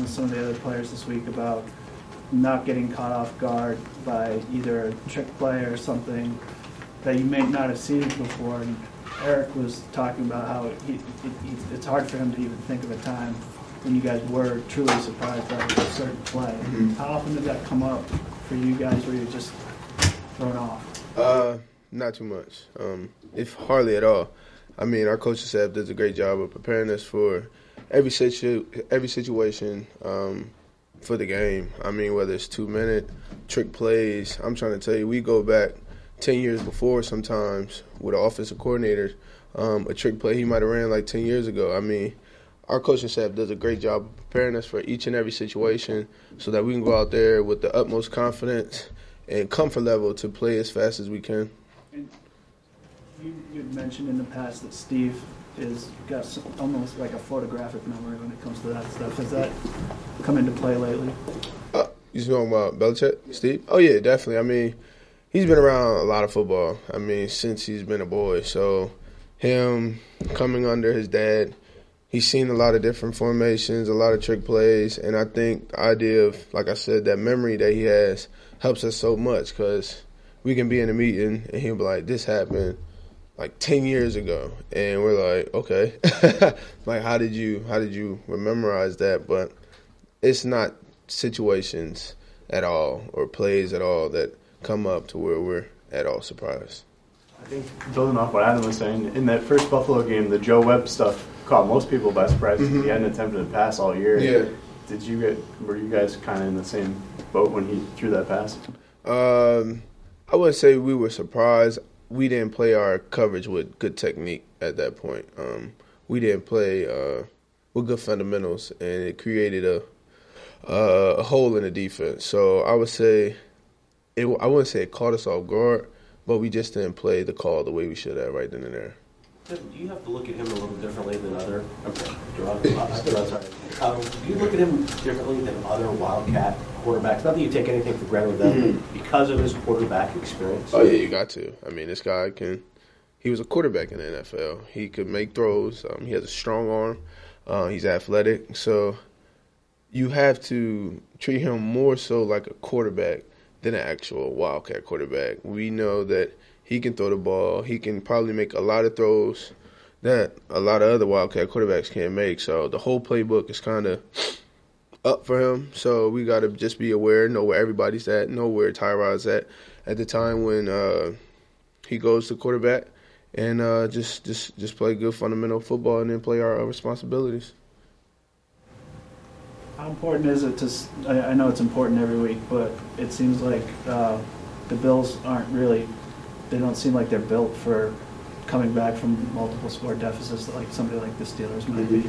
some of the other players this week about not getting caught off guard by either a trick play or something that you may not have seen before. And Eric was talking about how it's hard for him to even think of a time when you guys were truly surprised by a certain play. Mm-hmm. How often did that come up for you guys where you're just thrown off? Not too much. If hardly at all. I mean, our coaching staff does a great job of preparing us for every situation for the game. I mean, whether it's 2-minute trick plays. I'm trying to tell you, we go back 10 years before sometimes with an offensive coordinator. A trick play he might have ran like 10 years ago. I mean, our coaching staff does a great job of preparing us for each and every situation so that we can go out there with the utmost confidence and comfort level to play as fast as we can. And you mentioned in the past that Steve is got almost like a photographic memory when it comes to that stuff. Has that come into play lately? You talking about Belichick, Steve? Oh, yeah, definitely. I mean, he's been around a lot of football, I mean, since he's been a boy. So him coming under his dad, he's seen a lot of different formations, a lot of trick plays, and I think the idea of, like I said, that memory that he has helps us so much because we can be in a meeting and he'll be like, this happened like 10 years ago, and we're like, okay. Like, how did you memorize that? But it's not situations at all or plays at all that come up to where we're at all surprised. I think building off what Adam was saying, in that first Buffalo game, the Joe Webb stuff caught most people by surprise. Mm-hmm. He hadn't attempted a pass all year. Yeah. Were you guys kind of in the same boat when he threw that pass? I wouldn't say we were surprised. We didn't play our coverage with good technique at that point. We didn't play with good fundamentals, and it created a hole in the defense. So I would say, I wouldn't say it caught us off guard, but we just didn't play the call the way we should have right then and there. Do you have to look at him a little differently than other? Sorry. Do you look at him differently than other Wildcat quarterbacks? Not that you take anything for granted with them, but because of his quarterback experience. Oh yeah, you got to. I mean, this guy he was a quarterback in the NFL. He could make throws. He has a strong arm. He's athletic. So you have to treat him more so like a quarterback than an actual Wildcat quarterback. We know that he can throw the ball. He can probably make a lot of throws that a lot of other Wildcat quarterbacks can't make. So the whole playbook is kind of up for him. So we got to just be aware, know where everybody's at, know where Tyrod's at the time when he goes to quarterback, and just play good fundamental football and then play our responsibilities. How important is it I know it's important every week, but it seems like the Bills they don't seem like they're built for coming back from multiple score deficits like somebody like the Steelers might be.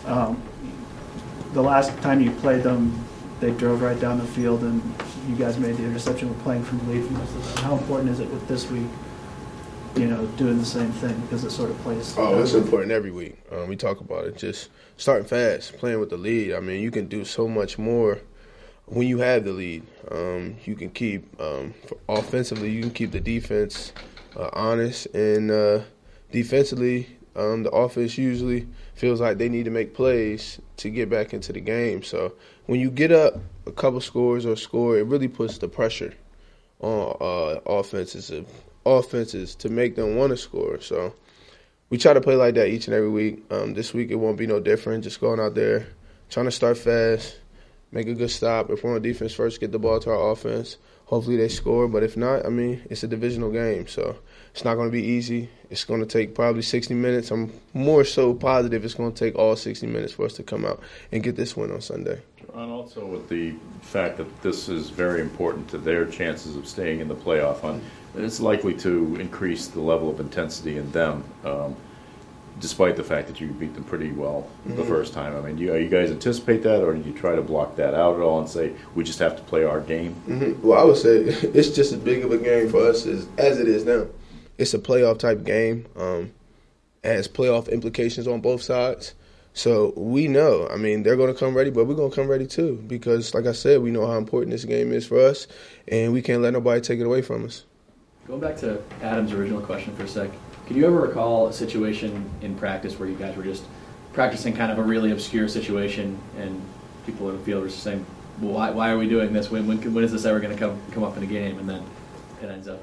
The last time you played them, they drove right down the field and you guys made the interception with playing from the lead for most of the time. How important is it with this week, doing the same thing because it sort of plays? Oh, it's important every week. We talk about it. Just starting fast, playing with the lead. I mean, you can do so much more when you have the lead. You can keep, offensively, you can keep the defense honest. And defensively, the offense usually feels like they need to make plays to get back into the game. So when you get up a couple scores or score, it really puts the pressure on offenses to make them want to score. So we try to play like that each and every week. This week it won't be no different. Just going out there, trying to start fast, make a good stop. If we're on defense first, get the ball to our offense. Hopefully they score. But if not, I mean, it's a divisional game. So it's not going to be easy. It's going to take probably 60 minutes. I'm more so positive it's going to take all 60 minutes for us to come out and get this win on Sunday. And also with the fact that this is very important to their chances of staying in the playoff, it's likely to increase the level of intensity in them, despite the fact that you beat them pretty well the first time. I mean, do you guys anticipate that, or do you try to block that out at all and say, we just have to play our game? Well, I would say it's just as big of a game for us as it is now. It's a playoff-type game. It has playoff implications on both sides. So we know, I mean, they're going to come ready, but we're going to come ready too because, like I said, we know how important this game is for us, and we can't let nobody take it away from us. Going back to Adam's original question for a sec, can you ever recall a situation in practice where you guys were just practicing kind of a really obscure situation and people in the field are saying, well, why are we doing this? When is this ever going to come up in a game? And then it ends up.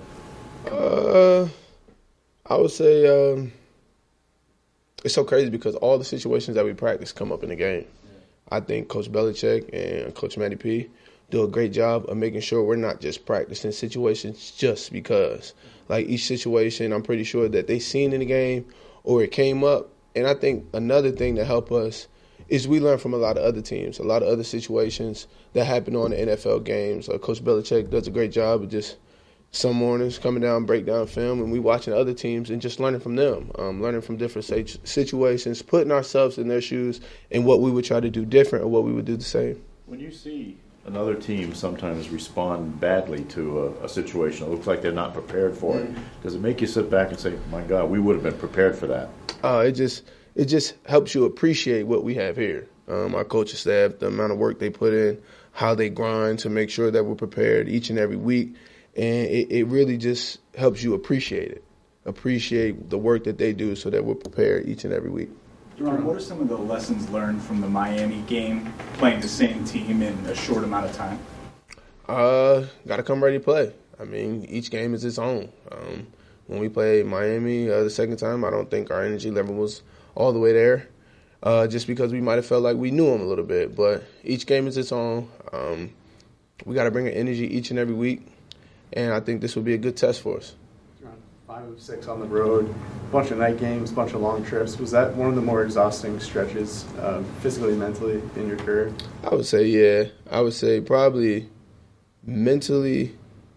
I would say it's so crazy because all the situations that we practice come up in the game. I think Coach Belichick and Coach Matty P do a great job of making sure we're not just practicing situations just because. Like each situation, I'm pretty sure that they seen in the game or it came up. And I think another thing that help us is we learn from a lot of other teams, a lot of other situations that happen on the NFL games. Coach Belichick does a great job of just some mornings coming down, break down film, and we watching other teams and just learning from them, learning from different situations, putting ourselves in their shoes and what we would try to do different or what we would do the same. When you see another team sometimes respond badly to a situation, it looks like they're not prepared for it, does it make you sit back and say, my God, we would have been prepared for that? It just helps you appreciate what we have here. Our coaching staff, the amount of work they put in, how they grind to make sure that we're prepared each and every week. And it really just helps you appreciate the work that they do so that we're prepared each and every week. Ron, what are some of the lessons learned from the Miami game, playing the same team in a short amount of time? Got to come ready to play. I mean, each game is its own. When we played Miami the second time, I don't think our energy level was all the way there, just because we might have felt like we knew them a little bit. But each game is its own. We got to bring an energy each and every week. And I think this will be a good test for us. 5 of 6 on the road, bunch of night games, bunch of long trips. Was that one of the more exhausting stretches, physically, mentally, in your career? I would say, yeah. I would say probably mentally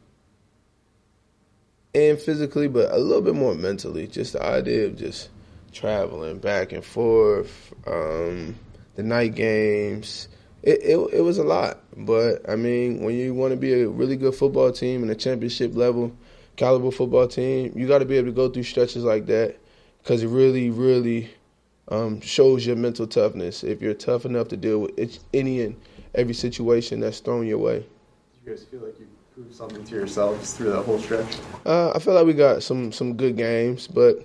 and physically, but a little bit more mentally. Just the idea of just traveling back and forth, the night games. It was a lot, but, I mean, when you want to be a really good football team and a championship level caliber football team, you got to be able to go through stretches like that because it really, really shows your mental toughness if you're tough enough to deal with any and every situation that's thrown your way. Do you guys feel like you proved something to yourselves through that whole stretch? I feel like we got some good games, but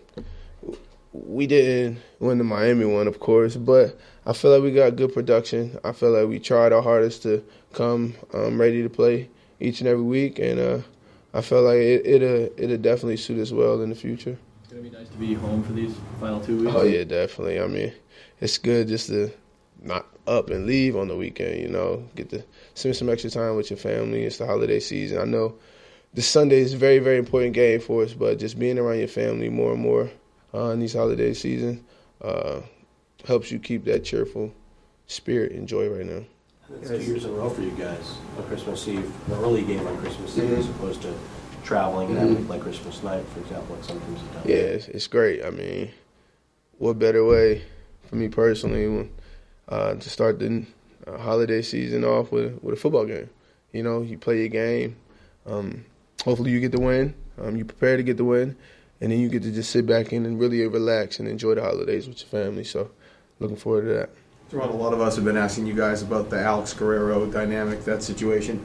we didn't win the Miami one, of course, but I feel like we got good production. I feel like we tried our hardest to come ready to play each and every week, and I feel like it'll definitely suit us well in the future. It's going to be nice to be home for these final 2 weeks. Oh, yeah, definitely. I mean, it's good just to not up and leave on the weekend, get to spend some extra time with your family. It's the holiday season. I know this Sunday is a very, very important game for us, but just being around your family more and more in these holiday season helps you keep that cheerful spirit and joy right now. It's 2 years in a row for you guys on Christmas Eve, an early game on Christmas Eve, as opposed to traveling and having like Christmas night, for example, like some teams have done. Yeah, it's great. I mean, what better way for me personally to start the holiday season off with a football game? You play your game. Hopefully you get the win. You prepare to get the win, and then you get to just sit back in and really relax and enjoy the holidays with your family. So looking forward to that. Ron, a lot of us have been asking you guys about the Alex Guerrero dynamic, that situation.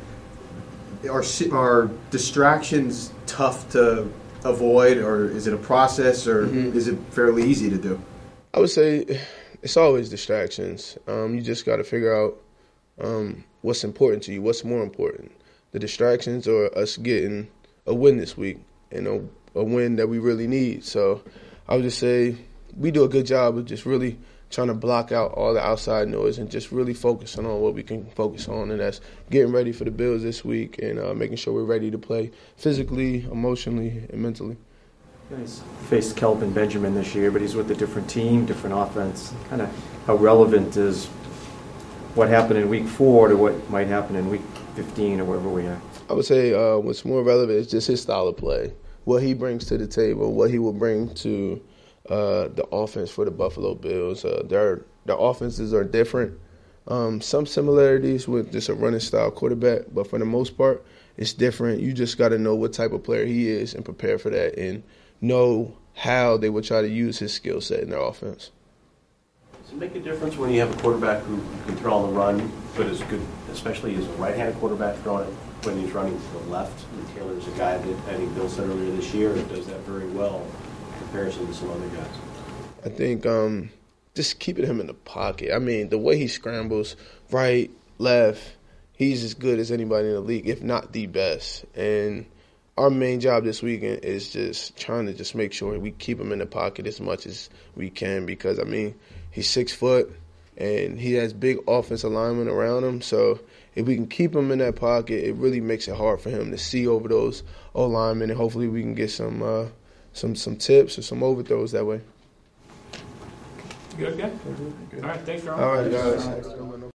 Are distractions tough to avoid, or is it a process, or is it fairly easy to do? I would say it's always distractions. You just got to figure out what's important to you, what's more important. The distractions or us getting a win this week, a win that we really need. So I would just say we do a good job of just really trying to block out all the outside noise and just really focusing on what we can focus on, and that's getting ready for the Bills this week and making sure we're ready to play physically, emotionally, and mentally. You guys faced Kelvin Benjamin this year, but he's with a different team, different offense. Kind of how relevant is what happened in Week 4 to what might happen in Week 15 or wherever we are? I would say what's more relevant is just his style of play, what he brings to the table, what he will bring to the offense for the Buffalo Bills. Their offenses are different. Some similarities with just a running style quarterback, but for the most part, it's different. You just got to know what type of player he is and prepare for that and know how they will try to use his skill set in their offense. Does it make a difference when you have a quarterback who can throw on the run, but is good, especially as a right-handed quarterback throwing it when he's running to the left? And Taylor's a guy that I think Bill said earlier this year that does that very well in comparison to some other guys. I think just keeping him in the pocket. I mean, the way he scrambles right, left. He's as good as anybody in the league, if not the best. And our main job this weekend is just trying to just make sure we keep him in the pocket as much as we can because, I mean, he's 6 foot and he has big offensive linemen around him. So if we can keep him in that pocket, it really makes it hard for him to see over those O-linemen, and hopefully we can get some tips or some overthrows that way. Good, good. All right, thanks, Ron. All right, guys.